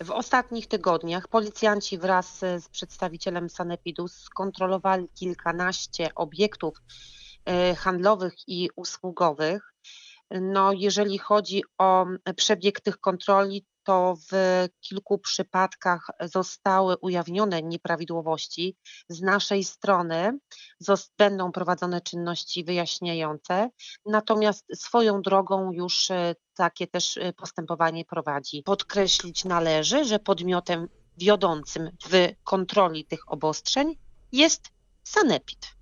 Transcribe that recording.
W ostatnich tygodniach policjanci wraz z przedstawicielem sanepidu skontrolowali kilkanaście obiektów handlowych i usługowych. Jeżeli chodzi o przebieg tych kontroli, to w kilku przypadkach zostały ujawnione nieprawidłowości. Z naszej strony będą prowadzone czynności wyjaśniające, natomiast swoją drogą już takie też postępowanie prowadzi. Podkreślić należy, że podmiotem wiodącym w kontroli tych obostrzeń jest sanepid.